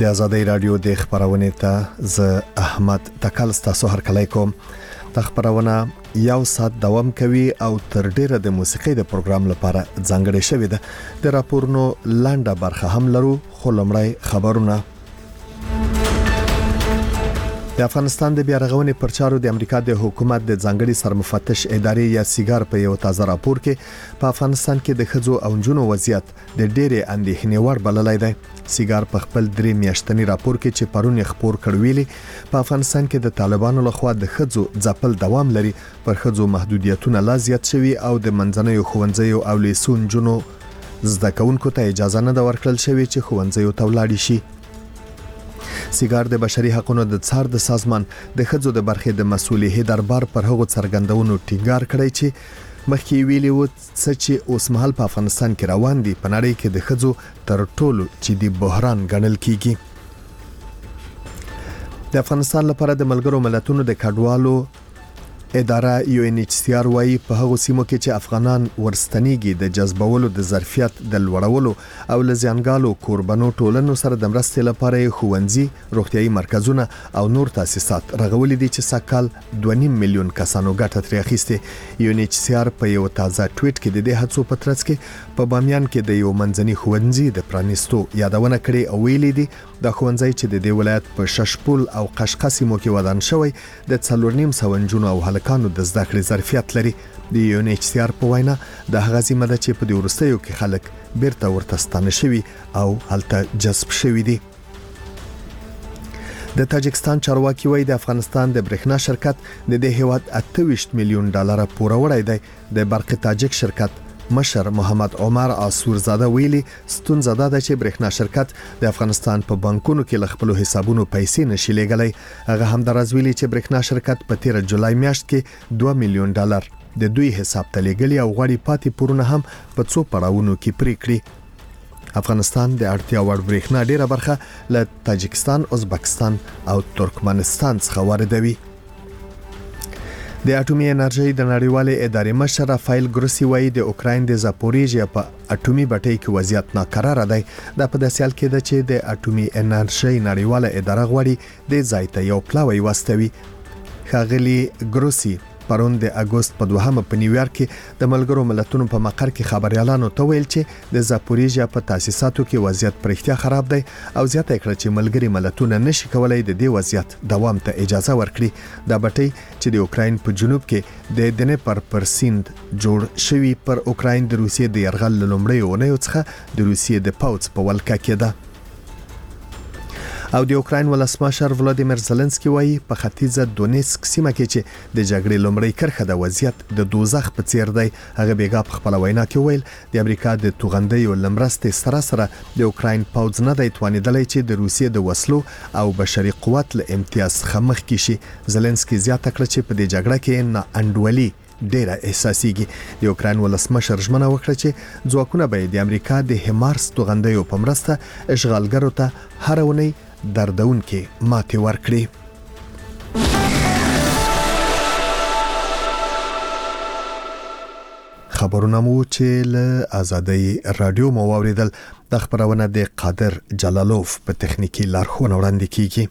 د آزادۍ رادیو د خبرونه ته ز احمد تکل تاسو هر کله کوم د خبرونه یو ساعت دوام کوي او تر ډیره د موسیقي د پروګرام لپاره ځانګړې شوې ده د راپورونو لنډه برخه هم لرو خو لمړی خبرونه د افغانستان د بیارغونې پرچارو د امریکا د حکومت د ځانګړي سرمفتش ادارې یا سیګار په یو تازه راپور کې په افغانستان کې د خځو او نجونو وضعیت د ډېرې اندېښنې وړ بللی دی. سیګار په خپل 3 میاشتنی راپور کې چې پرون خبر کړویلي په افغانستان کې د طالبانو لخوا د خځو ځپل دوام لري، پر خځو محدودیتونه لا زیات شوي او د منځنیو ښوونځیو او لیسو نجونو زده کوونکو ته اجازه نه ده ورکړل شوې چې ښوونځیو ته ولاړ شي. سیګار د بشري حقوقو د څار د سازمان د خځو د برخې د مسؤلیت دربار پر هغو څرګندونو ټینګار کړی چې مخکې ویلي و چې اوس مهال په افغانستان کې روان دي په نړۍ کې د خځو تر ټولو چې د بحران ګڼل کیږي. د افغانستان لپاره د ملګرو ملتونو د کډوالو اداره UNHCR وايي په هغو سیمو کې چې افغانان ورستنیږي د جذبولو د ظرفیت د لوړولو او لزیانګالو قربانو ټولنو سره د مرستې لپاره ښوونځي، روغتيایي مرکزونه او نور تاسیسات رغولي دي چې سکهال 2.5 میلیون کسانو ګټه ترې اخیسته. UNHCR په یو تازه ټویټ کې د دې هڅو په ترڅ کې په بامیان کې د یو منځني ښوونځي د پرانیستو یادونه کړې او ویلي دي د ښوونځي چې د دې ولایت په ششپول او قشقه سیمو کې ودان شوی د 4.5 نجونو او هلکانو د زده کړې ظرفیت لري. د UNHCR په وینا د هغه سیمه ده چې په دې ورستیو کې خلک بیرته ورته ستانه شوي او هلته جذب شوي دي. د تاجکستان چارواکي وایي د افغانستان د برېښنا شرکت د دې هیواد 28 میلیون ډالر پور وړی دی. د برق تاجک شرکت مشر محمد عمر آسورزاده ویلي ستونزه ده چې برېښنا شرکت د افغانستان په بانکونو کې خپل حسابونو پیسې نشي لګلای. هغه هم درز ویلي چې برېښنا شرکت په 13 جولای میاشت کې 2 میلیون ډالر د دوی حساب ته لګلي او غواړي پاتې پورونه هم په څو پړاوونو کې پرې کړي. افغانستان د اړتیا وړ برېښنا ډیره برخه له تاجکستان، ازبکستان او ترکمنستان څخه واردوي. د اټومي انرژي د نړیوالې ادارې مشر رافایل ګروسی وایي د اوکراین د زاپوریژیا په اټومي بټۍ کې وضعیت ناکراره دی. دا په داسې حال کې ده چې د اټومي انرژي نړیواله اداره غواړي د ځای ته یو پلاوی واستوي. ښاغلي ګروسی پرون د اگست په 2 په نیویارک کې د ملګرو ملتونو په مقر کې خبريالانو ته ویل چې د زاپوریژیا په تاسیساتو کې وضعیت پرختیا خراب دی او زیاته کړ چې ملګری ملتونه نشي کولای د دې وضعیت دوام ته اجازه ورکړي. دا بټۍ چې د اوکراین په جنوب کې د دنیپر پر سیند جوړ شوی پر اوکراین د روسیې د یرغل لومړی ونیو څخه د روسیې د پاوڅ په ولکه کې ده. او د اوکراین ولسمشر ولادیمیر زيلنسکي وایي په ختیځه دونیسک سیمه کې چې د جګړې لومړی کرښه د وضعیت د دوزخ په څیر دی. هغه بیګا په خپل وینا کې ویل د امریکا د توغندیو لمرستې سره د اوکراین پاوځ نه دی توانیدلی چې د روسیې د وسلو او بشري قوت له امتیاز خمخ کې شي. زيلنسکي زیاته کړ چې په دې جګړه کې نه انډولي ډیره احساسيږي. د اوکراین ولسمشر ژمنه وکړه چې ځواکونه به د امریکا د همارس توغندیو په مرسته اشغالګرو ته هر ونی دردون کې ماتې ورکړي. خبرونه مو چې له آزادۍ رادیو مو واوریدل. د خبرونه د قادر جلالوف په تخنیکی لارښوونه وړاندې کیږي.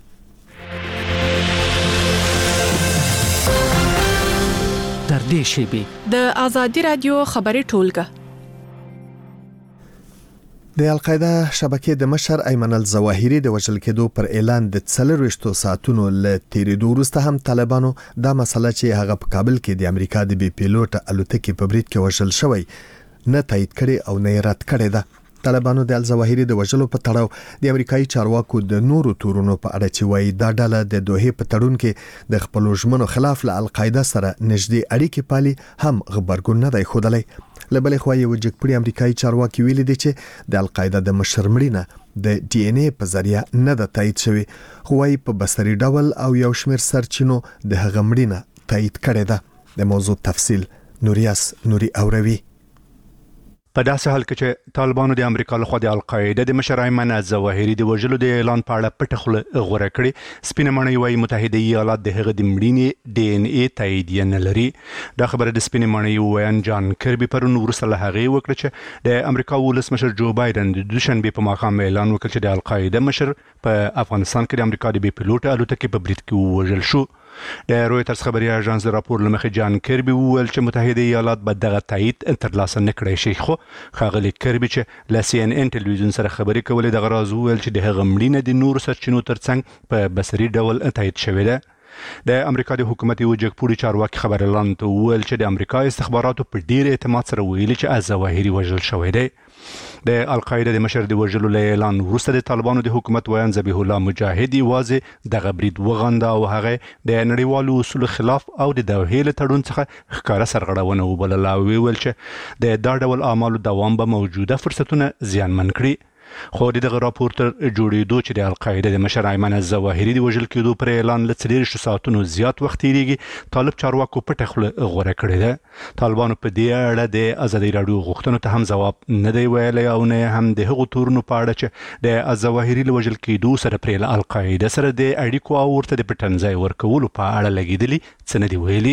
تر دې شیبې د آزادۍ رادیو خبري ټولګه د القاعده شبکې د مشر ایمن الظواهری د وژل کېدو پر اعلان د 4 ساعتونو له تیریدو وروسته هم طالبانو دا مسله چې هغه په کابل کې د امریکا د بي پیلوټ الوتکې په برید کې وژل شوی نه تایید کړي او نه رد کړي ده. طالبانو د الظواهری د وژلو په تړاو د امریکایي چارواکو د نورو تورونو په اړه چې وایي دا ډله د دوه په تړون کې د خپل ژمنو خلاف له القاعده سره نږدې اړیکې پالي هم خبرګون نه دی ښودلی. لبلې خو یو جګپړي امریکایي چارواکي ویلي دي چې د القاعده د مشرمړینه د DNA په ذریعہ نه د تایید شوی، خو وايي په بصري ډول او یو شمېر سرچینو د هغه مړینه تایید کړې ده. د موضوع تفصیل نوریاس نوري اوروي. په داسې حال کې چې طالبانو د امریکا لخوا د القاعده د مشر ایمن الظواهري د وژلو د اعلان په اړه پټه خوله غوره کړې، سپینه ماڼۍ وايي متحده ایالات د هغه د مړینې ډي ان اي تاییدیه نه لري. دا خبره د سپینه ماڼۍ ویان جان کربي پرون وروسته له هغې وکړه چې د امریکا ولسمشر جو بایدن د دوشنبې په ماښام اعلان وکړ چې د القاعده مشر په افغانستان کې د امریکا د بي پیلوټ الوتکې په برید کې ووژل شو. د رویټرز خبري اژانس د راپور لمخې جان کربي وویل چې متحده ایالات به دغه تایید ترلاسه نه کړی شي، خو ښاغلي کربي چې له سی ان ان ټلویزیون سره خبرې کولې دغه راز وویل چې د هغه مړینه د نورو سرچینو ترڅنګ په بصري ډول تایید شوې ده. د امریکا د حکومت یو جګپوړي چارواکي خبرلاند ته وویل چې د امریکا استخباراتو په ډیر اعتماد سره ویلي چې الظواهري وژل شوی دی. د القاعده د مشر د وژلو له اعلان وروسته د طالبانو د حکومت ویان ذبیح الله مجاهد یوازې دغه برید وغنده او هغه د نړیوالو اصولو خلاف او د دوحې له تړون څخه ښکاره سرغړونه وبلله او ویل چې د دا ډول اعمالو دوام به موجوده فرصتونه زیانمن کړي. خو دغه راپور تر جوړېدو چې د القاعده د مشر ایمن الظواهري د وژل کېدو پر اعلان له 40 ساعتونو زیات وخت تیریږي، طالب چارواکو پټه خوله غوره کړې ده. طالبانو په دې اړه د ازادي راډیو غوښتنو ته هم ځواب نه دی ویلی او نه هم د هغو تورونو په اړه چې د الظواهري له وژل کېدو سره پرې له القاعده سره د اړیکو او ورته د پټنځای ورکولو په اړه لګېدلي څه نه دي ویلي.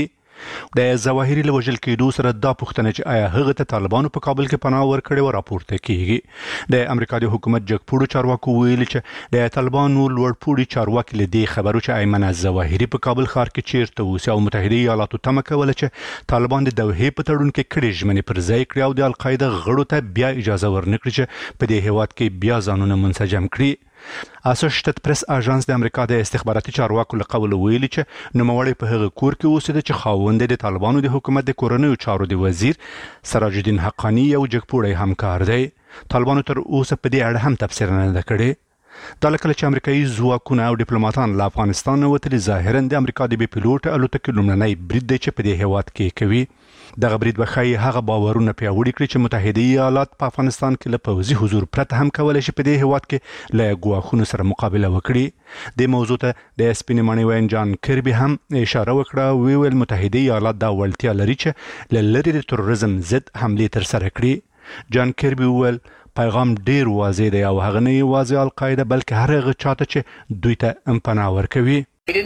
د ظواهري له وژل کېدو سره دا پوښتنه چې آیا هغه ته طالبانو په کابل کې پناه ورکړې و راپورته کیږي. د امریکا د حکومت جګپوړو چارواکو ویلي چې د طالبانو لوړپوړي چارواکي له دې خبرو چې ایمن الظواهري په کابل ښار کې چیرته اوسي او متحده ایالاتو تمه کوله چې طالبان د دوحې په تړون کې کړې ژمنې پر ځای کړي او د القاعده غړو ته بیا اجازه ورنکړي چې په دې هیواد کې بیا ځانونه منسجم کړي. اسوسییټډ پریس اژانس د امریکا د استخباراتي چارواکو له قوله ویلي چې نوموړی په هغه کور کې اوسېده چې خاوند د طالبانو د حکومت د کورنیو چارو د وزیر سراج الدین حقانی یو جګپوړی همکار دی. طالبانو تر اوسه په دې اړه هم تفسیر نه ده کړې. دا کله چې امریکایي ځواکونه او ډیپلوماټان له افغانستان نه وتلي ظاهرا د امریکا د بي پیلوټ الوتکې لومړنی برید دی چې په دې هیواد کې کوي. دغه برید به ښایي هغه باورونه پیاوړي کړي چې متحده ایالات په افغانستان کې له پوځي حضور پرته هم کولی شي په دې هیواد کې له ګواښونو سره مقابله وکړي. دې موضوع ته د سپینې ماڼۍ ویان جان کربي هم اشاره وکړه، ویل متحده ایالات دا وړتیا لري چې له لرې د تروریزم ضد حملې ترسره کړي. جان کربي وویل پیغام ډیر واضح دی او هغه نه یوازې القاعده بلکې هر هغه چاته چې دوی ته پناه ورکوي.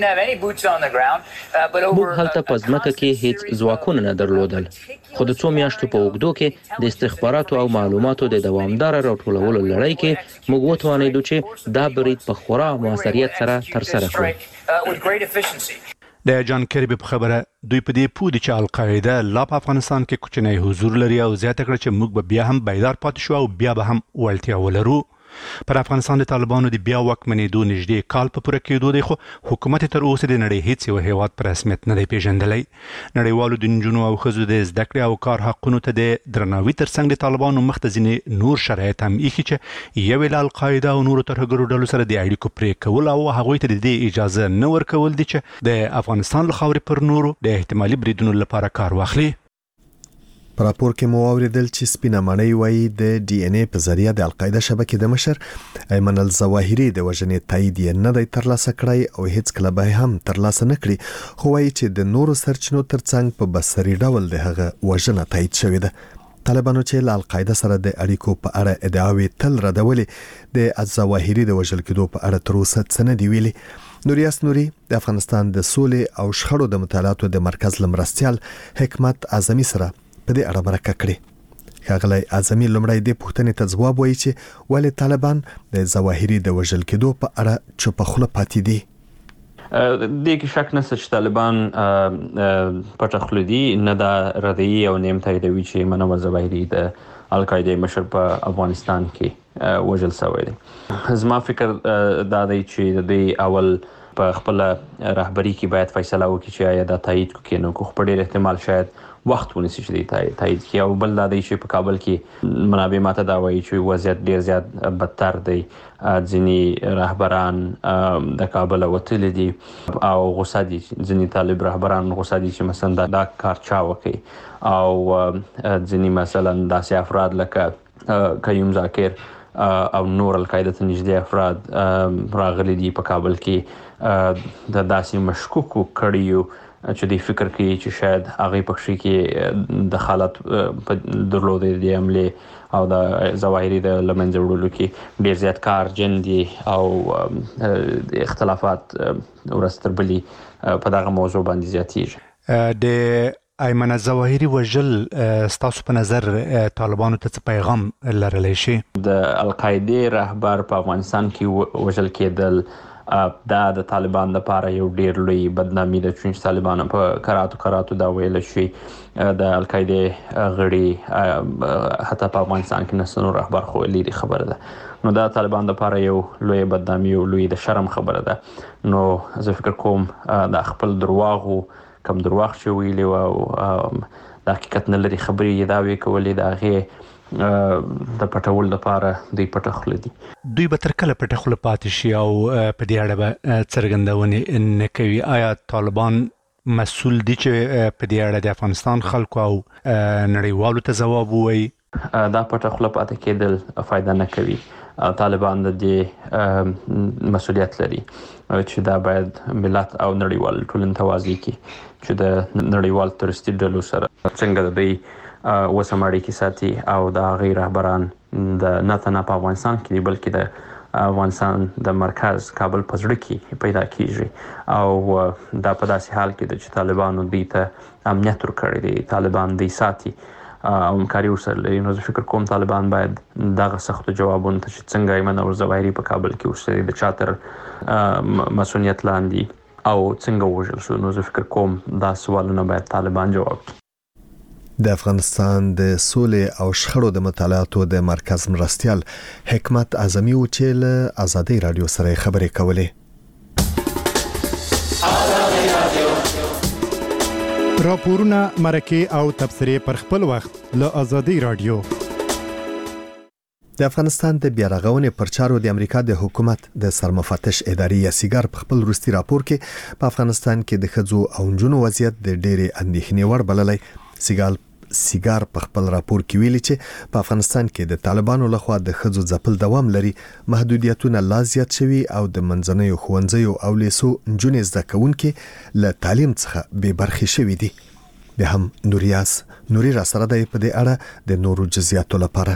موږ هلته په ځمکه کې هیڅ ځواکونه نه درلودل، خو د څو میاشتو په اوږدو کې د استخباراتو او معلوماتو د دوامداره راټولولو لړۍ کې موږ وتوانیدو چې دا برید په خورا موثریت سره ترسره کړو. د جان کربي په خبره دوی په دې پوه دي چې القاعده لا په افغانستان کې کوچنی حضور لري او زیاته کړه چې موږ به بیا هم بیدار پاتې شو او بیا به هم وړتیا ولرو. پر افغانستان د طالبانو د بیا واکمنېدو نږدې کال په پوره کېدو دی، خو حکومت تر اوسه د نړۍ هیڅ یو هیواد په رسمیت نه دی پیژندلی. نړیوالو د نجونو او ښځو د زده کړې او کار حقونو ته د درناوي ترڅنګ د طالبانو مخ ته ځینې نور شرایط هم ایښي چې یو له القاعده او نورو ترهګرو ډلو سره د اړیکو پرې کول او هغوی ته د دې اجازه نه ورکول دي چې د افغانستان له خاورې پر نورو د احتمالي بریدونو لپاره کار واخلي. په راپور کې مو اوریدل چې سپینه ماڼۍ وايي د ډي ان اي په ذریعہ د القاعده شبکې د مشر ایمن الظواهري د وژنې تایید یې نه دی ترلاسه کړی او هیڅ کله به هم ترلاسه نه کړي، خو وايي چې د نورو سرچینو ترڅنګ په بصري ډول د هغه وژنه تایید شوې ده. طالبانو چې له القاعده سره د اړیکو په اړه ادعاوې تل ردولې، د الظواهري د وژل کېدو په اړه تر اوسه څه نه دی ویلي. نوریاس نوري د افغانستان د سولې او شخړو د مطالعاتو د مرکز لمرستيال حکمت اعظمي سره په دې اړه مرکه کړې. ښاغلی اعظمي لومړی د پوښتنې ته ځواب وایي چې ولې طالبان د ظواهري د وژل کېدو په اړه چوپه خوله پاتې دي. دې کې شک نشته چې طالبان پټه خوله دي، نه دا ردعي او نیم تاییدوي چې منو الظواهري د القاعده مشر په افغانستان کې وژل شوی دی. زما فکر دا دی چې د دوی اول په خپل رهبری کې باید فیصله وکړي چې آیا دا تایید کوي نو خو په ډېر احتمال شاید وخت ونیسي چې دی تایید کړي. او بل دا دی چې په کابل کې منابع ماته دا وایي چې وضعیت ډېر زیات بدتر دی، ځینې رهبران د کابل وتلي دي او غوسه دي، ځینې طالب رهبران غوسه دي چې مثلا دا کار چا وکړي او ځینې مثلا داسې افراد لکه قیوم ذاکر او نور القاعده ته نږدې افراد راغلي دي په کابل کې د داسې مشکوکو کړیو چې د فکر کوي چې شاید هغه پخشي کې د حالت درلودې د عمله او د ظواهري د لمنځه وړلو کې ډیر زیات کار جندي او اختلافات ورستربلي په دغه موضوع باندې زیاتېږي. د ایمن الظواهري وژل ستاسو په نظر طالبانو ته څه پیغام لرلی شي؟ د القاعده رهبر په افغانستان کې وژل کېدل دا د طالبان لپاره یو ډیر لوی بدنامي ده چې طالبان په کراتو دا ویل شي د القاعده غړي حتی په افغانستان کې نسنو رهبر خو لري خبره ده. نو دا طالبان لپاره یو لوی بدنامي او لوی د شرم خبره ده. نو زه فکر کوم د خپل درواغو کم درواغ چې ویلي او د حقیقت نه لري خبرې دا وی کولې دا غي د پټول لپاره دوی پټخل دي. دوی به تر کله پټخل پاتې شي او په دې اړه به څرګندونې نه کوي؟ آیا طالبان مسؤل دي چې په دې اړه د افغانستان خلکو او نړیوالو ته ځواب ووایي؟ دا پټخل پاتې کېدل فائدہ نه کوي. طالبان د دې مسؤلیت لري چې دا باید ملت او نړیوال ټولنې توازی کی چې د نړیوال ترستي ډلو سره څنګه د دوی وسماړي کې ساتي او د غیر رهبران د نه په افغانستان کې بلکې د افغانستان د مرکز کابل په زړه کې پیدا کیږي او دا په داسې حال کې چې طالبانو دوی ته امنیت ورکړي دي، طالبان دوی ساتي او همکاري ورسره لري. نو زه فکر کوم طالبان باید دغه سختو جوابونو ته چې څنګه ایمن الظواهري په کابل کې اوسېږي د چاتر مسؤلیت لاندې او څنګه وژل شو، نو زه فکر کوم دا سوالونه باید طالبان جواب کړي. د افغانستان د سولې او شخړو د مطالعاتو د مرکز مرستیال حکمت اعظمي و چې له آزادۍ رادیو سره خبرې کولې. راپورونه، مرکې او تبصرې پر خپل وخت له آزادۍ رادیو. د افغانستان د بیارغونې پر چارو د امریکا د حکومت د سرمفتش ادارې یا سیګار په خپل وروستي راپور کې په افغانستان کې د ښځو او نجونو وضعیت د ډېرې اندېښنې وړ بللی. سیګار په خپل راپور کې ویلي چې په افغانستان کې د طالبانو لخوا د ښځو ځپل دوام لري، محدودیتونه لا زیات شوي او د منځنیو ښوونځیو او لیسو نجونې زده کوونکې له تعلیم څخه بې برخې شوي دي. به هم نوري را سره دی په دې اړه د نورو جزئیاتو لپاره.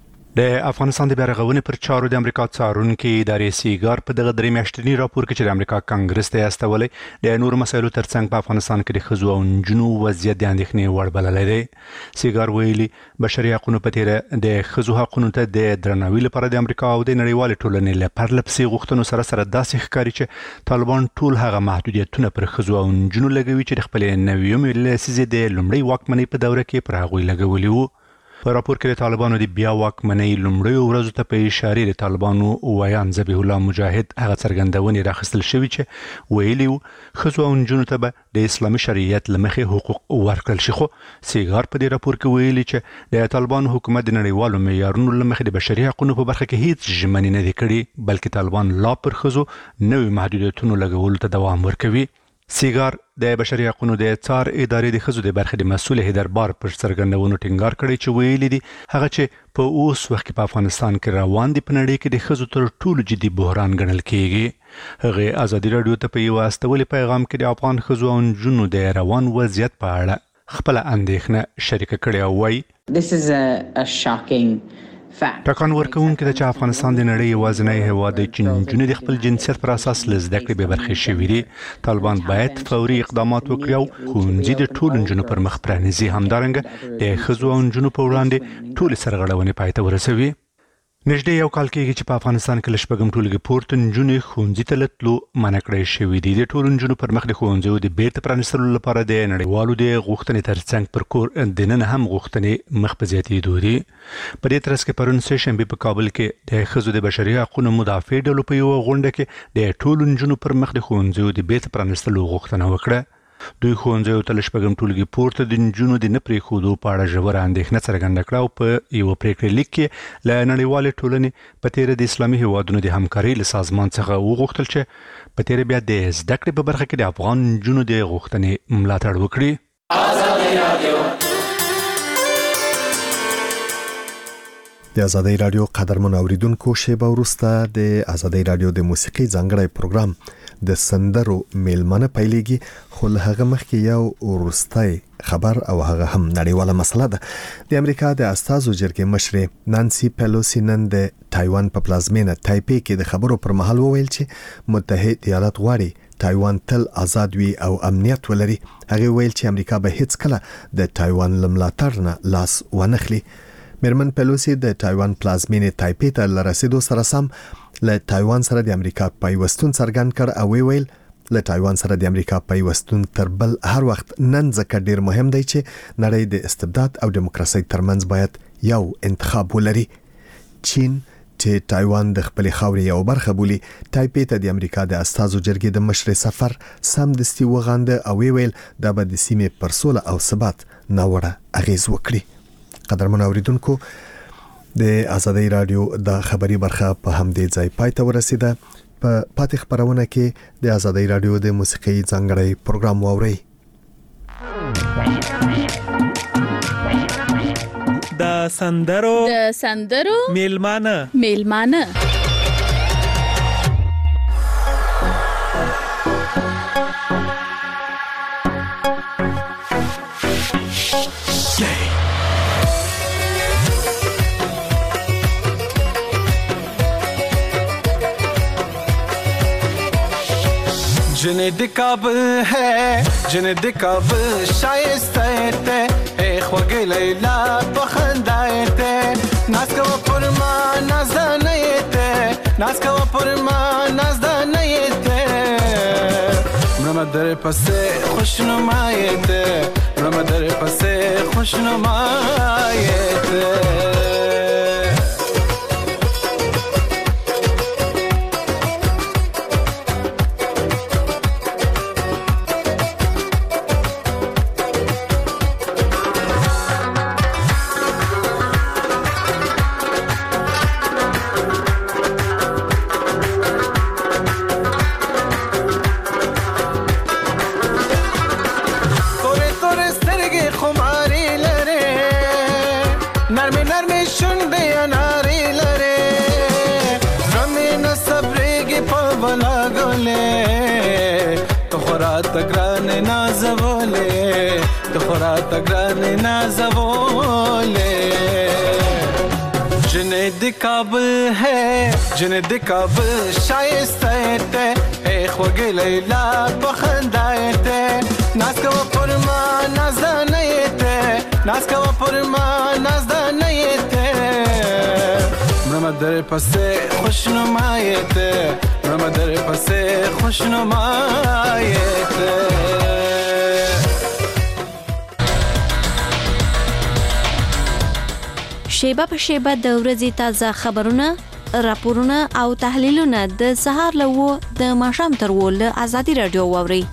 د افغانستان د بیارغونې پر چارو د امریکا څارونکي ادارې سیګار په دغه درې میاشتني راپور کې چې د امریکا کانګرس ته استولې د نورو مسایلو ترڅنګ په افغانستان کې د ښځو او نجونو وضعیت د اندېښنې وړ بللی دی. سیګار ویلي بشري حقوقو په تیر د ښځو حقوقو ته د درناوي لپاره د امریکا او د نړیوال ټولنې له پرلپسې غوښتنو سره داسې ښکاري چې طالبان ټول هغه محدودیتونه پر ښځو او نجونو لګوي چې د خپل نویمې لسیزې د لومړۍ واکمنۍ په دوره کې پر هغوی لګولي وو. په راپور کې د طالبانو د بیا واکمنۍ لومړیو ورځو ته په اشاره د طالبانو ویان ذبیح الله مجاهد هغه څرګندونې راخستل شوی چې ویلي وو ښځو او نجونو ته به د اسلامي شریعت له مخې حقوق ورکړل شي. خو سیګار په دې راپور کې ویلي چې د طالبانو حکومت د نړیوالو معیارونو له مخې د بشري حقوقو په برخه کې هیڅ ژمنې نه دي کړې، بلکې طالبان لا پر ښځو نوي محدودیتونو لګولو ته دوام ورکوي. سیګار د بشري حقوقو د څار ادارې د ښځو د برخې د مسؤل هیدربار پر څرګندونو ټینګار کړی چې ویلي دي هغه چې په اوس وخت کې په افغانستان کې روان دي په نړۍ کې د ښځو تر ټولو جدي بحران ګڼل کېږي. هغه آزادي رادیو ته په یو استولي پیغام کې د افغان ښځو او نجونو د روان وضعیت په اړه خپل اندېښنه شریک کړې او وایي This is a shocking ټاکان ورکوونکې ده چې افغانستان د نړۍ یوازینی هیواد دی چې نجونې د خپل جنسیت پر اساس له زده کړې بې برخې شوي دي. طالبان باید فوري اقدامات وکړي او ښوونځي د ټولو نجونو پر مخ پرانیزي، همدارنګه د ښځو او نجونو په وړاندې ټولې سرغړونې پای ته ورسوي. نږدې یو کال کېږي چې په افغانستان کې له شپږم ټولګي پورته نجونې ښوونځي ته له تلو منع کړی شوي دي. د ټولو نجونو پر مخ د ښوونځیو د بیرته پرانیستلو لپاره د نړیوالو د غوښتنې ترڅنګ پر کور دننه هم غوښتنې مخ په زیاتېدو دي. په دې ترڅ کې پرون سهشنبه په کابل کې د ښځو د بشري حقوقو مدافع ډلو په یوه غونډه کې د ټولو نجونو پر مخ د ښوونځیو د بیرته پرانیستلو غوښتنه وکړه. دوی ښوونځیو ته له شپږم ټولګي پورته د نجونو د نه پرېښودو په اړه ژوره اندېښنه څرګنده کړه او په یوه پرېکړې لیک کې له نړیوالې ټولنې په تېره د اسلامي هېوادونو د همکارۍ له سازمان څخه وغوښتل چې په تېره بیا د زده کړې په برخه کې د افغان نجونو د غوښتنې ملاتړ وکړي. د ازادۍ رادیو قدرمن اوریدونکو شیبه وروسته د ازادۍ رادیو د موسیقي ځانګړی پروګرام د سندرو میلمنه پیلېږي، خو له هغه مخکې یو وروستی خبر او هغه هم نړیواله مسله ده. د امریکا د استازو جرګې مشرې نانسي پیلوسی نن د تایوان په پلازمینه تایپی کې د خبرو پر مهال وویل چې متحد ایالات غواړي تایوان تل آزاد وي او امنیت ولري. هغه ویل چې امریکا به هیڅ کله د تایوان لملاتړ نه لاس ونخلي. میرمن پیلوسی د تایوان پلازمینه تایپی ته لرسیدو سره سم له تایوان سره د امریکا پیوستون څرګند کړ او ویل له تایوان سره د امریکا پیوستون تر بل هر وخت نن ځکه ډیر مهم دی چې نړۍ د استبداد او دیموکراسي ترمنځ باید یو انتخاب ولري. چین چې تایوان د خپل خاورې یو برخه بولي، تایپی ته د امریکا د استازو جرګې د مشر سفر سمدستي وغانده او ویل دا به د سیمې پر سوله او ثبات ناوړه اغیز وکړي. قدرمن اوریدونکو، د ازادۍ رادیو د خبري برخه په همدې ځای پای ته ورسیده. په پاتې خبرونه کې د ازادۍ رادیو د موسیقي ځانګړی پروګرام واورئ. د سندرو میلمانه जिन्हें द काबिल है, जिन्हें द काबिल शाइस्ते ते ख्वगे लैला बखंदायते नास्का व पुरमा नाज़दानयते नास्का व पुरमा नाज़दानयते ब्रह्मदर पसे खुशनुमायते ब्रह्मदर पसे खुशनुमायते तगराने नाज़वोले तोहरा तगराने नाज़वोले जिन्हें द काबिल है, जिन्हें द काबिल शाइस्ते ते ख्वगे लैला बखंदायते नास्का व पुरमा नाज़दानयते नास्का व पुरमा नाज़दानयते ब्रह्मदर पसे खुशनुमायते ब्रह्मदर पसे खुशनुमायते شیبه په شیبه د ورځې تازه خبرونه، راپورونه او تحلیلونه د سهار له و د ماښام تر و له ازادي رادیو واوري.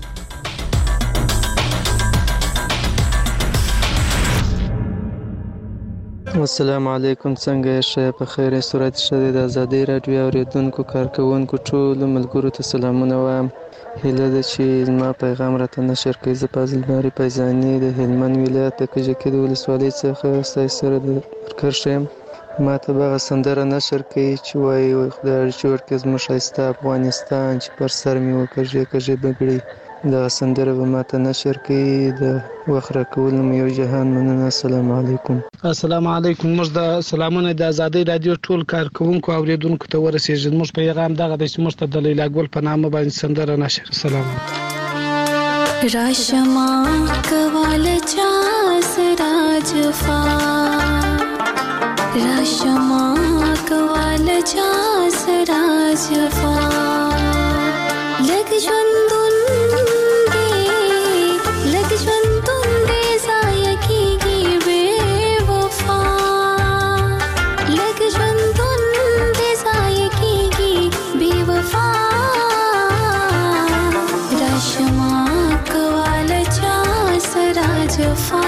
السلام علیکم، څنګه یې؟ په خیر صورت شته. د ازادي رادیو اوریدونکو کارکونکو ټول ملګرو ته سلامونه وایم. هیله ده چې زما پیغام راته نشر کړئ. زه فاضل باری پیزانی د هلمند ولایت د کجکي د ولسوالۍ څخه ستاسو سره د کرښه یم. ما ته به سندره نشر کړئ چې وایي خدای چې ورکړي زموږ ښایسته افغانستان چې پر سر مې وکږې کږې بګړي. دغه سندره به ما ته نشر کړئ. د وخت راکولو مو یو جهان مننه. السلام علیکم. السلام علیکم. موږ د سلامونه د ازادۍ رادیو ټول کارکونکو اوریدونکو ته ورسېږي. موږ پیغام دغه د چې موږ ته د لیلا ګل په نامه باندې سندره نشر. سلام. راشما کوال چا سراج فا راشما کوال چا سراج فا لګ ژوندون دې لګ ژوندون دې ځای کېږي بے وفا لګ ژوندون دې ځای کېږي بے وفا راشما کوال چا سراج فا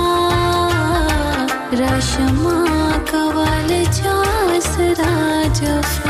راشما کوال چا سراج فا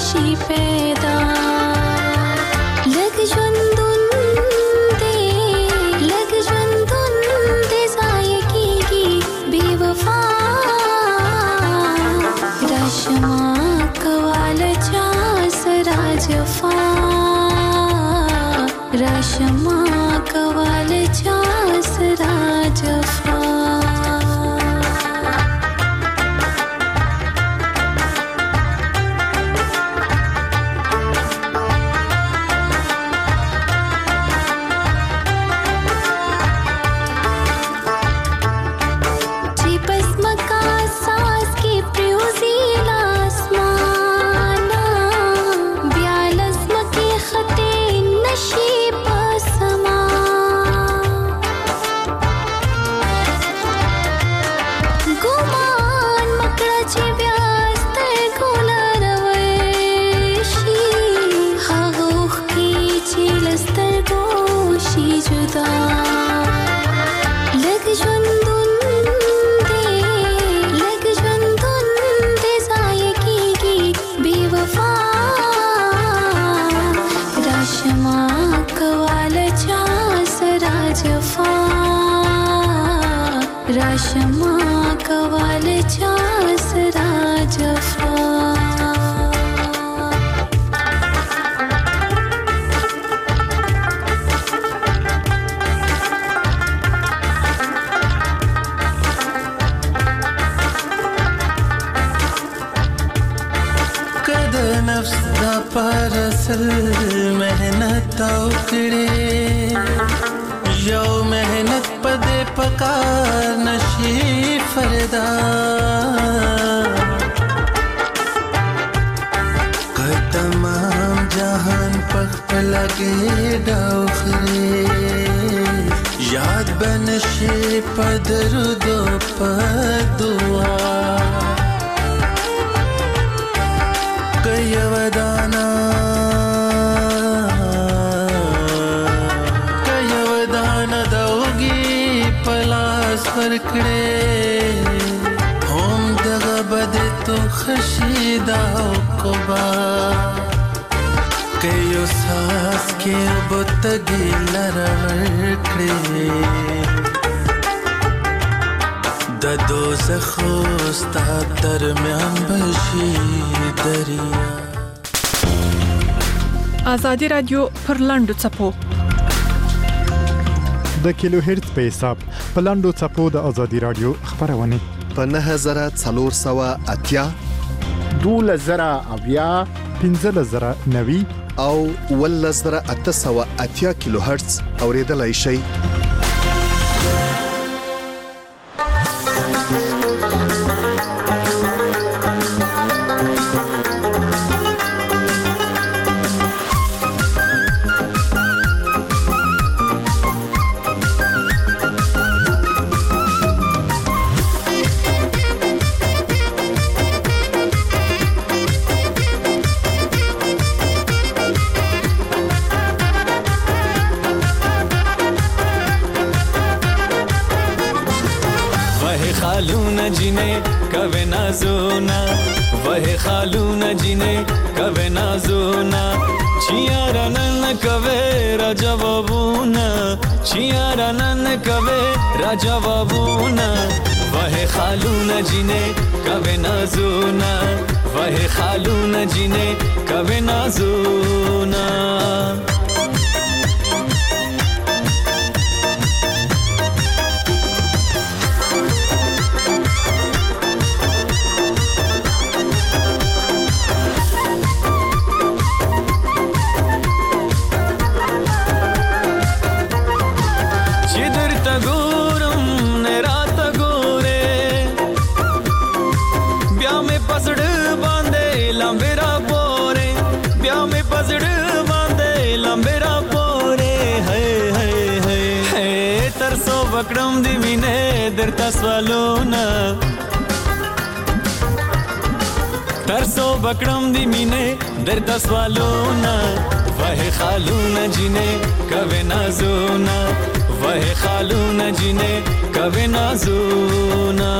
نشي پیدا لګ ژوندون دې ځای کېږي بے وفا راشما کواله چا سره جفا راشما کواله چا سره جفا راشما کواله چا سره جفا کد نفس دا پرسل مهنت او کړي یو مهنت پدې پکار نشي فردا که تمام جهان پخپل کې ډاوخري یاد بنشي پدرود په دعا که یو دانا ورکړې هم دغه بده تو خشیدا کو با که یو ساس کې بوتګي لرکړې د دوزخ ستا درمیان بشي دریا آزادی رادیو پر لاندو چپو د کیلو هرتز په حساب په لاندو چپو د آزادي رادیو خبرونه په 9480 12090 15090 او 11880 کیلو هرتز اوریدلای شئ. जवाबूना वह खालूना जिने कवे नाजूना वह खालूना जिने कवे नाजूना पकड़म दी मीने दरता स्वालोना तरसो बकड़म दी मीने दरता स्वालोना वह खालूना जिने कवे नाजूना वह खालूना जिने कवे नाजूना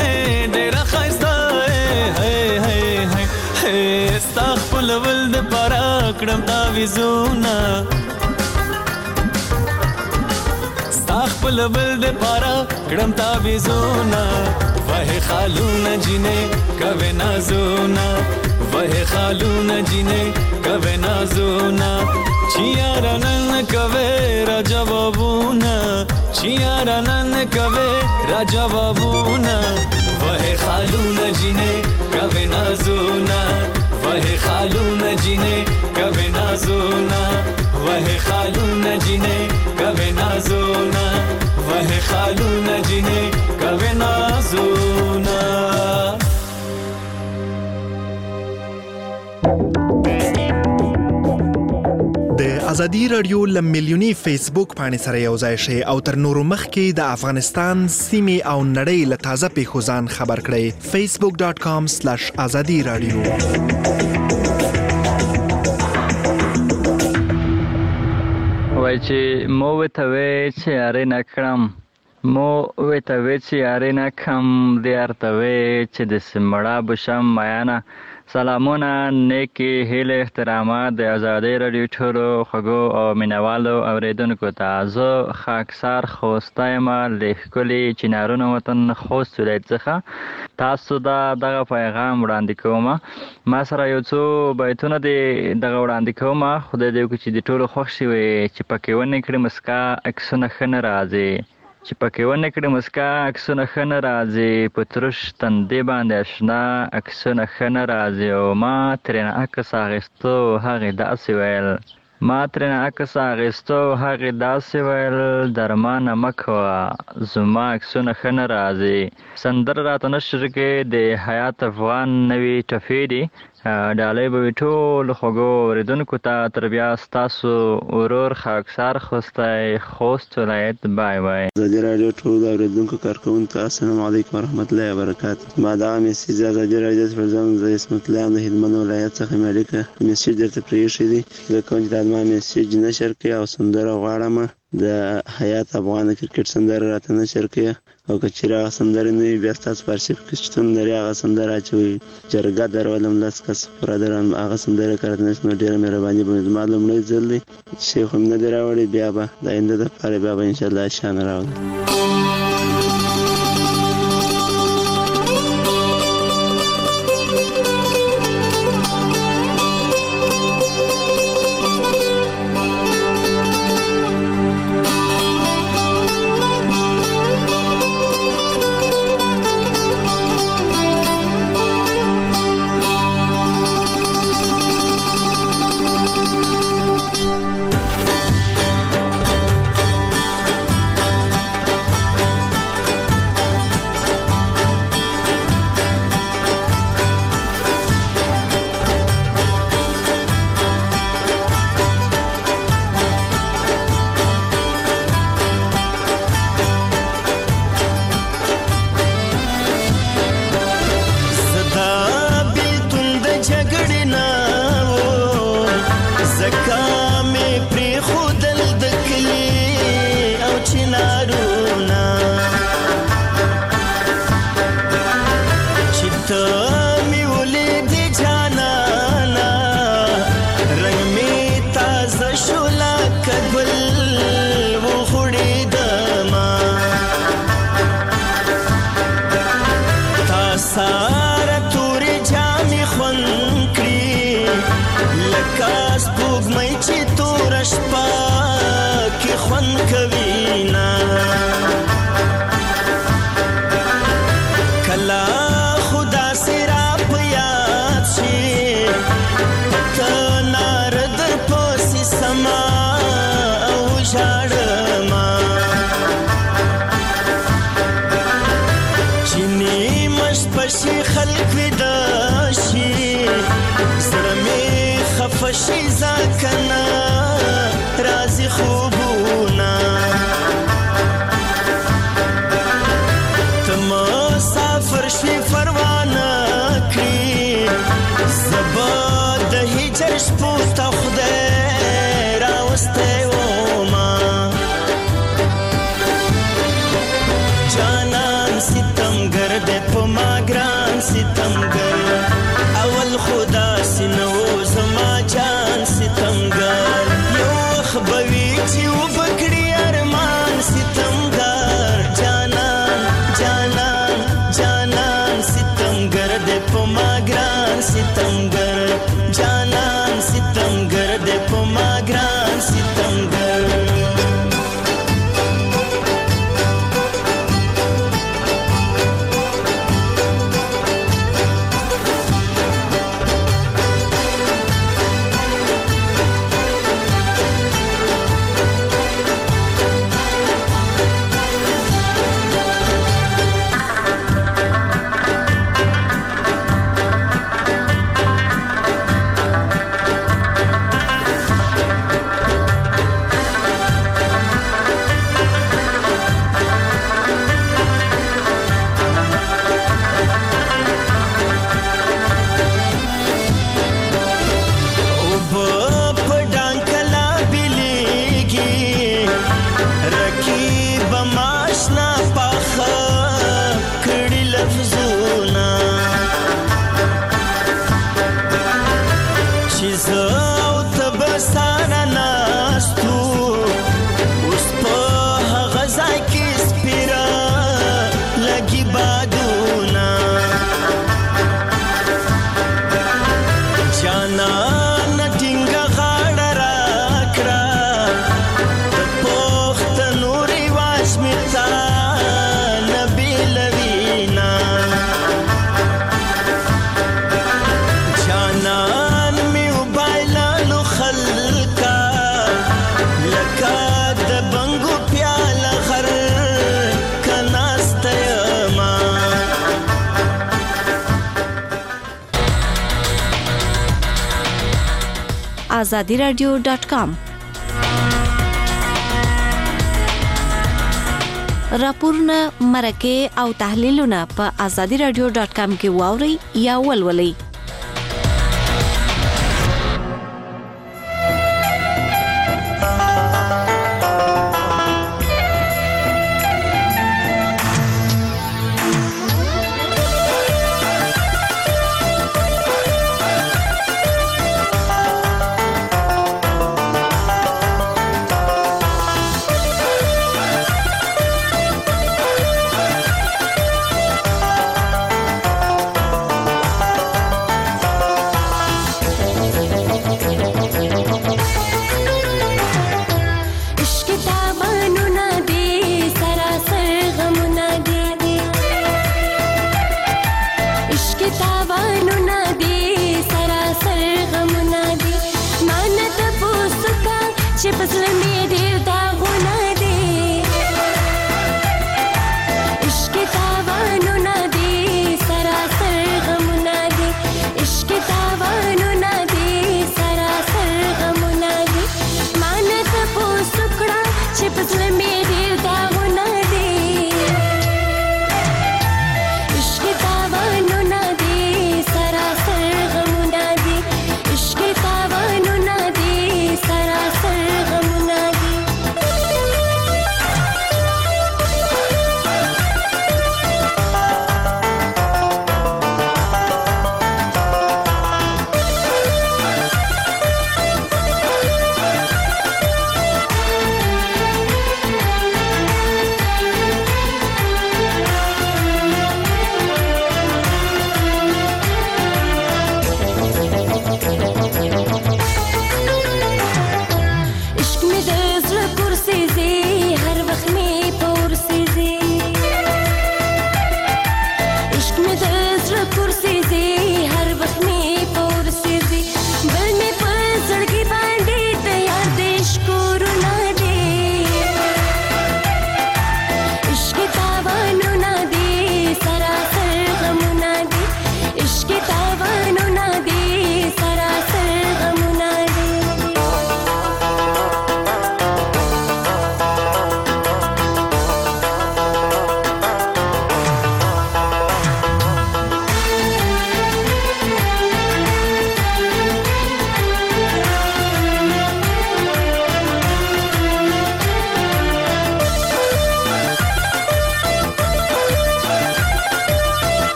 جینې ډېره ښایسته ستا خپل ول د پاره کړم تعویذونه ستا خپل ول د پاره کړم تعویذونه وه خالونه جینې کوي نازونه وه خالونه جینې کوي نازونه چیارا نن کوي را جوابونه چیارا نن کوي را جوابونه وه خالونه جینې کوي نازونه وه خالونه جینې کوي نازونه وه خالونه جینې کوي نازونه وه خالونه جینې کوي نازونه د ازادي رادیو لمیلیونی فیسبوک باندې سره یو ځای شي او تر نورو مخکې د افغانستان سیمې او نړۍ له تازه پیښو ځان خبر کړئ facebook.com/azadi radio وای چې مو ته وې چې اره نکړم مو وته وې چې اره نکم د ارته وې چې د سمړه بشم میانا سلامونه نیکی هیله احترامات د ازادي رادیو ټولو خغو او مینوالو اوریدونکو ته زه خاکسار خوستایم له کلی چنارونو وطن خوست ولایت څخه تاسو دغه پیغام وړاندې کوم ما سره یو څو بیتونه دغه وړاندې کوم خدای دې وکړي چې د ټولو خوښ شي چې پکې ونه کړم مسکا عکسونه ښه نه راځي چې پکې ونه کړم مسکا عکسونه ښه نه راځي په ترش تندې باندې اشنا عکسونه ښه نه راځي او ما ترېنه عکس اخیستو هغې داسې ویل ما ترېنه عکس اخیستو هغې داسې ویل درمانه مه کوه زما عکسونه ښه نه راځي سندره راته نشر کې د حیات افغان نوي ټپې دي ډالۍ به وي ټولو خوږو اورېدونکو ته تر بیا ستاسو ورور خاکسار خوستی خوست ولایت بای بای ازادي راډیو ټولو اورېدونکو کارکوونکو السلام علیکم ورحمت الله وبرکاته ما دغه میسیج ازادي راډیو پر ځان د اسمت الله د هلمند ولایت څخه مې اړیکه میسیج درته پرېښی دی زه کوم چې دا زما میسیج نشر کړي او سندره غواړم د حیات افغان کرکټ سندره راته نشر کړي او که چیرې هغه سندرې نه وي بیا ستاسو په ارشیف کې شتون لري هغه سندره اچوئ جرګه درولم لس کس برادران هغه سندره که راته نشي نو ډېره مهرباني به وي زما لومړی ځل دی شی خو مې نه دی راوړی بیا به د آینده دپاره بیا به انشاءالله شیان راوړم ستم ګرد ستمګر دې په ما ګران ستمګر جانان ستمګر دې په ما ګران ستمګر azadiradio.com راپورونه مرکه او تحلیلونه په azadiradio.com کې واوري یا ولولئ.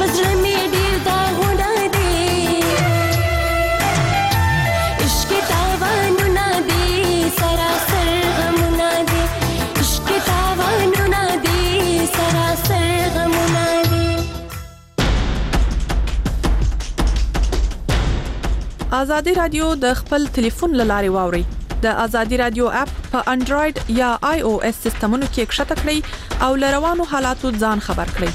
پزړه مې ډېر داغونه دي عشق تاوانونه دي سراسر غمونه دي عشق تاوانونه دي سراسر غمونه دي. ازادي رادیو د خپل ټلیفون له لارې واوري. د ازادي رادیو اپ په انډراید یا آی او اس سیستمونو کې ښکته کړئ او له روانو حالاتو ځان خبر کړئ.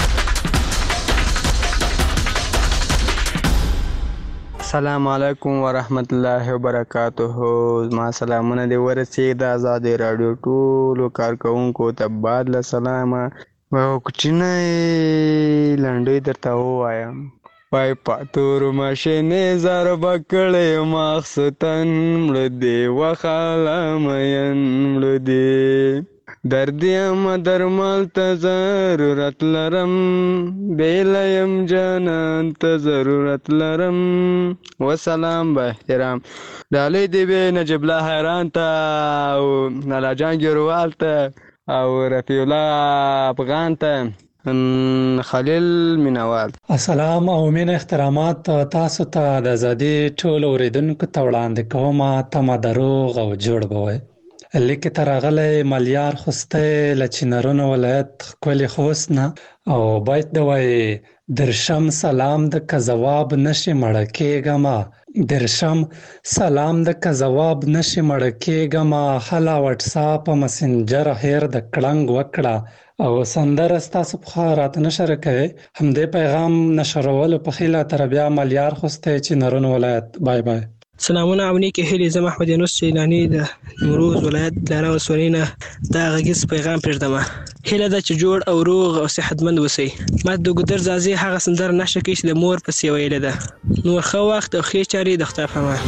السلام علیکم ورحمت الله وبرکاته. ما سلامونه دی ورسېږي د ازادي رادیو ټولو کارکونکو ته بعد له سلامه کوچنی لنډۍ درته ووایم. وای پاتور ماشینې ضربه کړې مخصوصن مړه دې وخاله مین مړه دې درد یم درمل ته ضرورت لرم بیلیم جانان ته ضرورت لرم. وسلام با احترام ډالۍ دې وې نجیب الله حیران ته او نالا جان ګیروال ته او رفیع الله افغان ته خلیل مینوال. السلام او مین احترامات تاسو ته د ازادي ټول اوریدونکو ته وړاندې کوم. تمه دروغ او جوړ بوي لیکه ترغله ملیار خوسته لچینرونو ولایت کلی خوسنه او باید دوی درشم سلام د کجواب نشي مړکېګما درشم سلام د کجواب نشي مړکېګما حلا واتس اپ مسنجر هیر د کلنګ وکړه او سندر تاسو په خاطر نشر کوي همدې پیغام نشرول په خیله تر بیا ملیار خوسته چینرونو ولایت. بای بای. سلامونه او نیکه هیلې زه محمد یونس چینانی د نوروز ولایت لاره وسورینه دا غږیز پیغام پرېږدم. هیله ده چې جوړ او روغ او صحتمند اوسئ. ما د ګودر زازي هغه سندره نشه کوي چې د مور پسې ویلې ده. نور ښه وخت او ښې چارې د خدای په امان.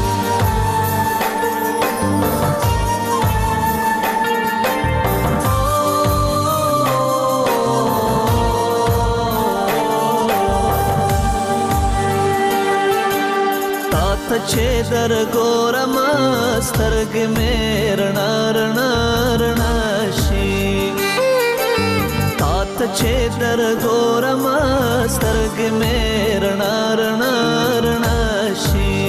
چې در ګورم سترګې مې رڼا رڼا رڼا شي تا ته چې در ګورم سترګې مې رڼا رڼا رڼا شي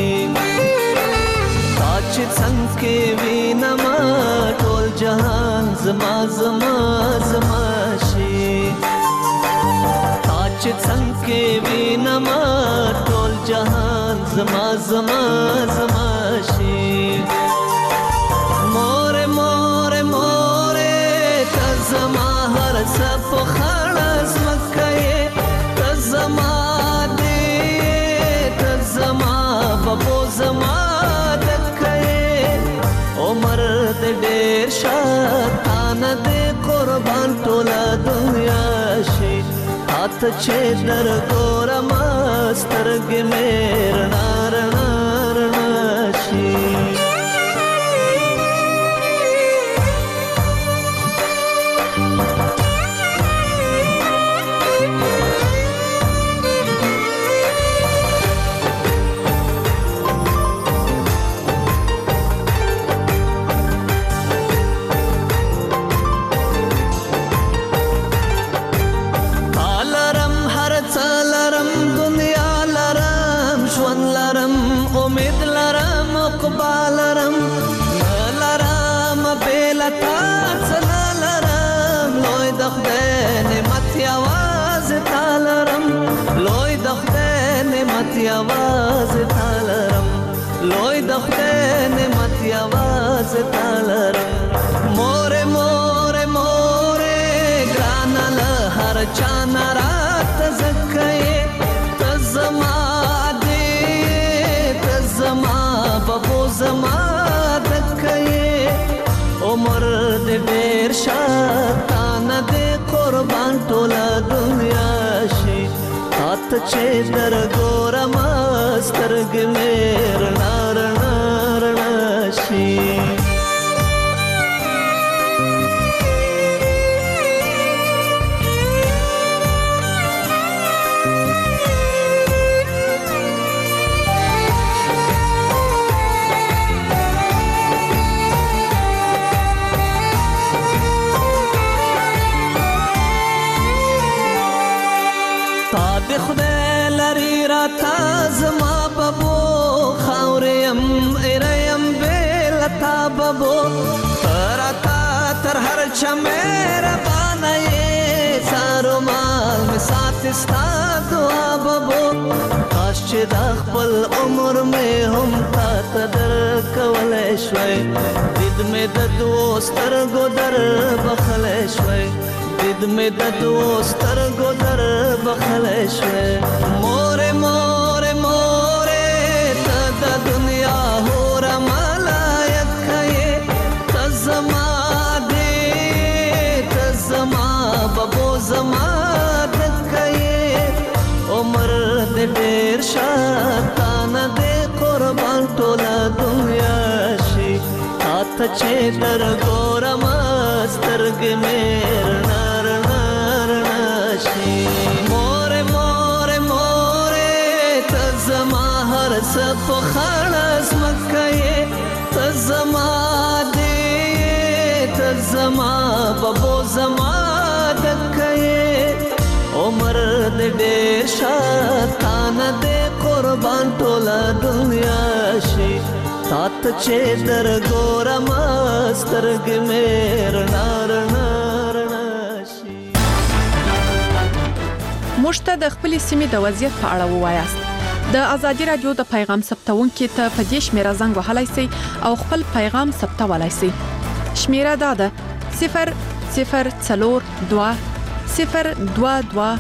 تا چې څنګه وینم ټول جهان زما زما زما شي تا چې څنګه وینم ټول جهان زما زما زما شي مور مور مور ته زما هر څه په خلاص مکه ته زما دې ته زما بابو زما دکه عمر دې ډېر شاتان دې قربان ټوله دنیا شي ته چې در ګورم سترګې مې رڼا رڼا رڼا شي. आवाज तालरम लोय दखते ने मत आवाज तालरम मोरे मोरे मोरे ग्रानल हर चाना रात जक्के तजमा दे तजमा बबो जमा दक्के उमर दे बेर शातान दे कुर्बान टोला दुनिया शी हाथ चे दर गोरम स्तरग में रना रना रना शी د خدای لري را تا زما بابو خاوریم اریم بیل تا بابو راتا تر هر چا مهربانه یې سارو مال می ساتي ستا دعا بابو کاش چې دا خپل عمر مې هم تا ته درکولی شوی دید مې د دوو سترګو در بخلی شوی دید مې د دوو سترګو در بخلی شوی مورې مورې مورې ته د دنیا هوره ملایکه یې ته زما دې ته زما بابو زما دکه یې عمر دې ډېر شاتانه دې قربان ټوله دنیا شي تا ته چې در ګورم سترګې مې رڼا رڼا رڼا شي مورې مورې مورې ته زما هر څه په خړه ځمکه یې ته زما دې ته زما بابو زما دکه یې عمر دې ډېر شاتانه دې قربان ټوله دنیا شي تا ته چې در ګورم سترګې مې رڼا رڼا رڼا شي موږ ته د خپلې سیمې د وضعیت په اړه ووایاست د ازادي رادیو د پیغام ثبتونکو ته په دې شمیره زنګ وهلای شئ او خپل پیغام ثبتولای شئ شمیره دا ده 002 022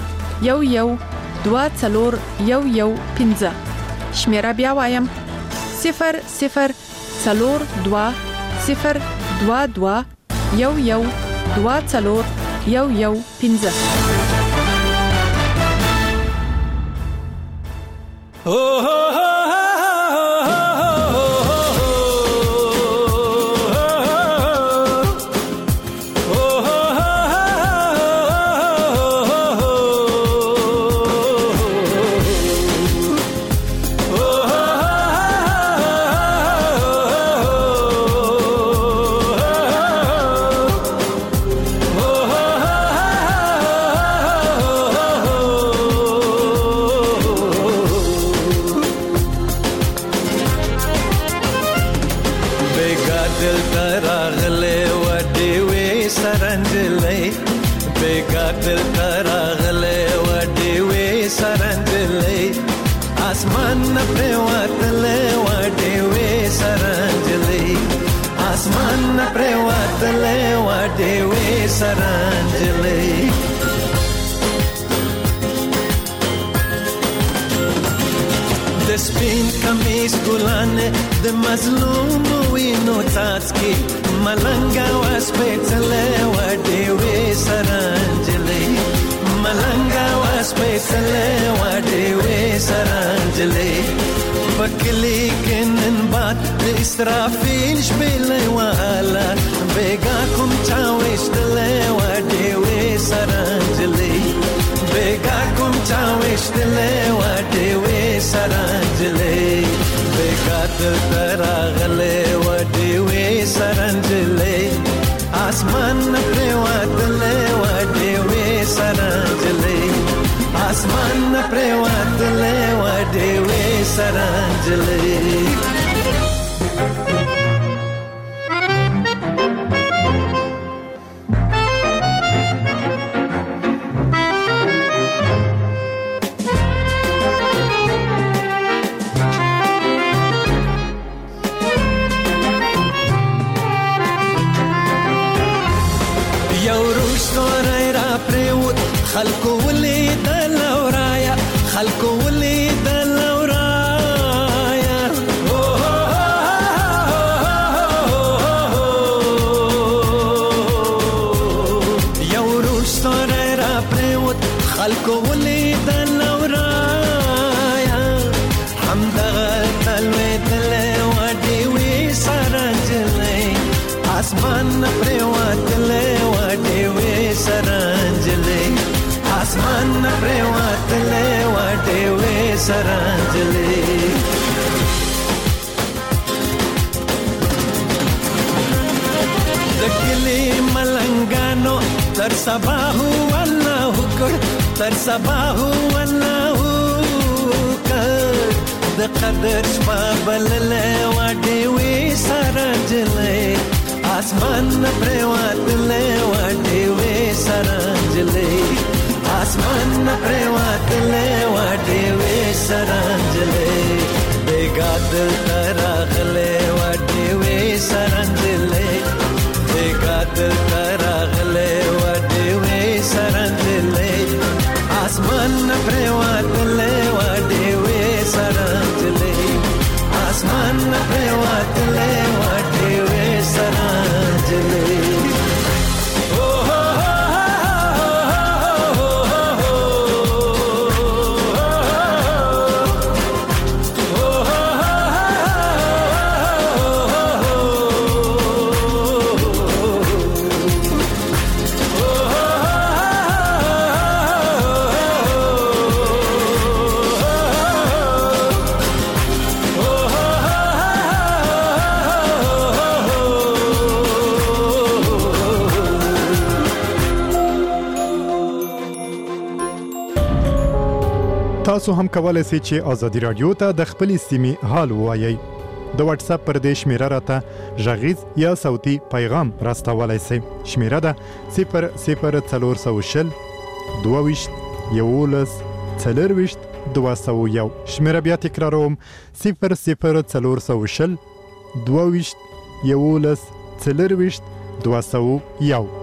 11 شمیره بیا وایم 002 022 11 د سپین کمیس ګلانه د مظلوم وینو تاسکي ملنګا واسپېڅلې وډې وې سرانجلې ملنګا واسپېڅلې وډې وې سرانجلې پکلی کینن باد د اسرافیل شپېلې والا بیگا کوم چا وشتلې وډې وې سرانجلې بیگا کوم چا وشتلې وډې وې سرانجلې بیگا تراغلې وډې وې سرانجلې اسمان پرېوتلې وډې وې سرانجلې اسمان پرېوتلې وډې وې سرانجلې خلکو ولید لورایا خلکو ولید لورایا یو روشتوره را پریوت خلکو ولید لورایا همدغه تلوی دلی وډی وی سرانجلی اسمان پریوت دلی وډی وی سرانجلی اسمان پرېوتلې وډې وې سرانجلې د کلي ملنګانو تر سبا هو الله کړ تر سبا هو الله د قدر شپه بللې واډې وې سره جلې اسمان پرېوتلې واډې وې سره جلې اسمان پرېوتلې واډې وې سره جلې بیګادل تراغلې واډې وې سره جلې بیګادل تراغلې واډې وې سره جلې اسمان پرېوتلې واډې وې سره جلې اسمان پرېوتلې واډې وې سره جلې تاسو هم کولای شئ چې ازادي رادیو ته د خپل سیمې حال ووایي. د واتس اپ پر دې شمیره راته ژغیز یا صوتي پیغام راستولای شئ. شمیره ده 00420 22 11 40 201. شمیره بیا تکراروم 00420 22 11 40 201.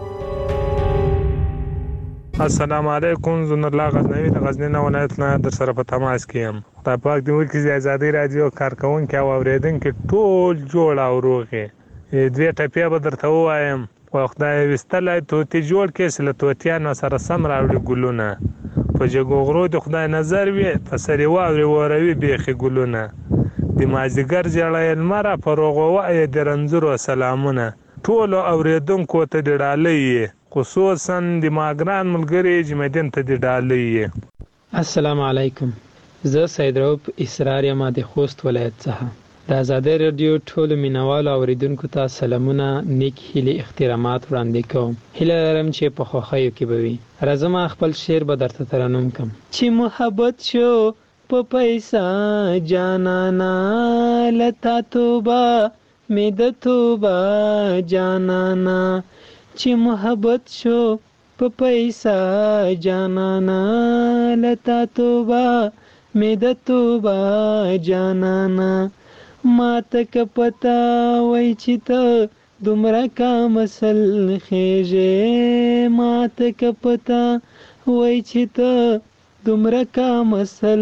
السلام علیکم، زه نورالله غزنوي د غزني ولایت نه در سره په تماس کې یم. خدای پاک دې وکړي چې ازادي رادیو کارکونکي او اورېدونکي ټول جوړ او روغ وي. دوې ټپې به درته ووایم. خدای ویستلی توتي جوړ کړي چې له توتیانو سره سم راوړي ګلونه. په جګو غرو د خدای نظر وي، په سرې واورې وروي بیخي ګلونه. د مازدیګر ژړی لمره په روغو وایې د رنځورو سلامونه. ټولو اورېدونکو ته د ډالۍ خصوصا د ماګران ملګری جمعیدین ته د ډالۍ. السلام علیکم، زه سید رؤف اسرار یم د خوست ولایت څخه. د ازادي رادیو ټولو مینوالو اوریدونکو ته سلامونه، نیک هیلې، احترامات وړاندې کوم. هیله لرم چې په خوښیو کې به وي. راځم خپل شعر به درته ترنم کم. چې محبت شو په پیسا جانانا لتا توبه مې د توبه جانانا، چې محبت شو په پیسا جانانا لتا توبه مې د توبه جانانا، ما ته که پتا وای چې ته دومره کا مسل خېژې، ما ته که پتا وای چې ته دومره کا مسل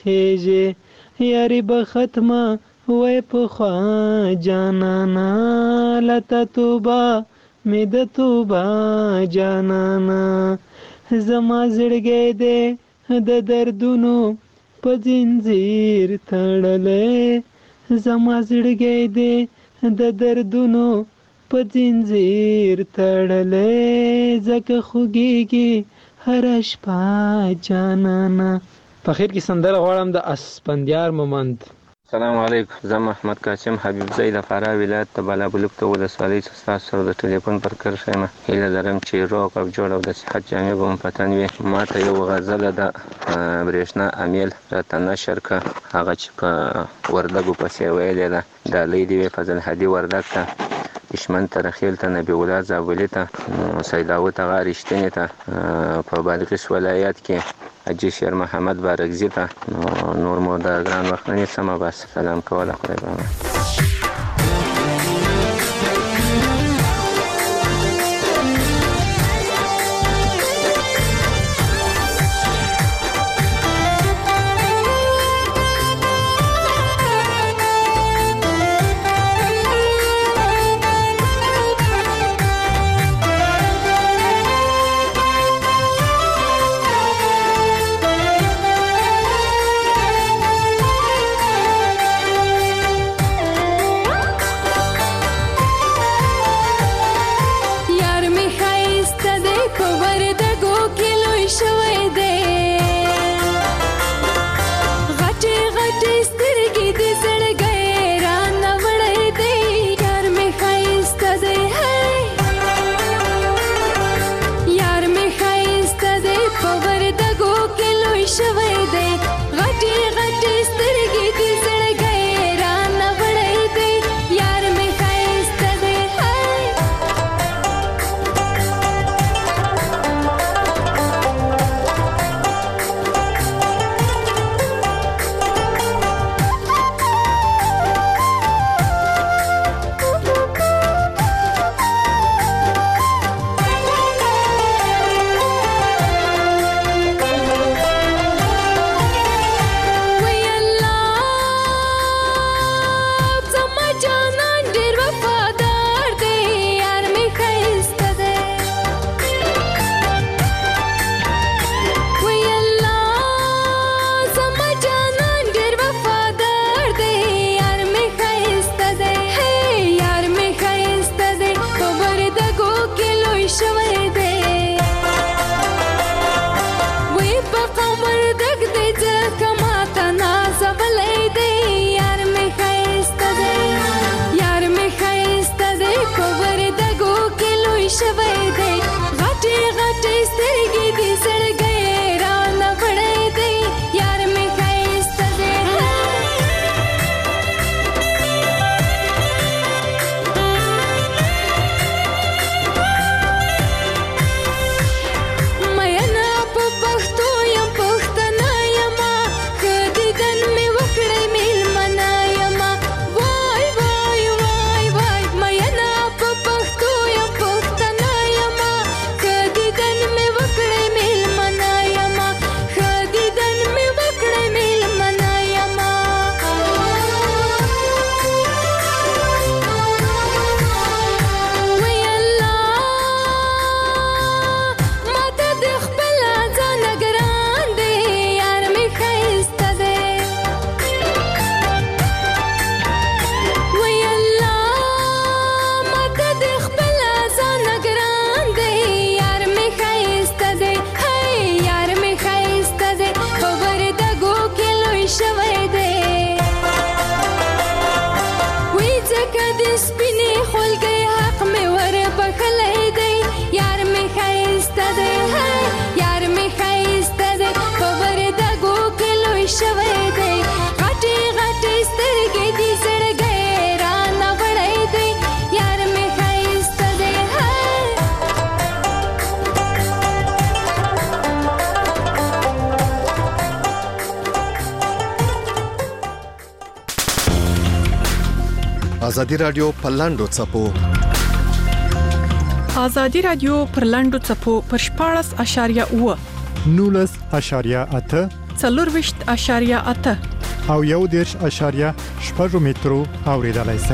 خېژې، یاري به ختمه وای پخوا جانانا لتا توبه مې د توبه جانانا، زما زړګی دی د دردونو په زنځیر تړلی، زما زړګی دی د دردونو په زنځیر تړلی، ځکه خوږیږي هره شپه جانانا. په خیر کې سندره غواړم د اسپندیار مومند. السلام علیکم، زه محمد قاسم حبیب زئی د فراه ولایت د بالابلوک ته ولسوالۍ څخه ستاسو سره د ټلیفون پر کرښه یم. هیله لرم چې روغ او جوړ او د صحت جامې به مو په تن وي. ما ته یو غزله د برېښنا امیل راته نشر کړه، هغه چې په وردګو پسې ویلې ده. ډالۍ دې وي فضل هدي وردګ ته، دشمن ترخیل ته، نبی الله زابلي ته، سیداوت هغه رښتینې ته په بادغیس ولایت کې، حاجي شیر محمد بارکزي ته. نور مو د ګران وخت نه نیسم، بس سلام کوله، خدای به ازادي رادیو په لاندو چپو. ازادي رادیو پر لاندو چپو پر 14.8 19.8 40.8 او 1.8 مترو اوریدلای شئ.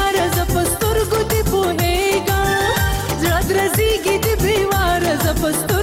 Posto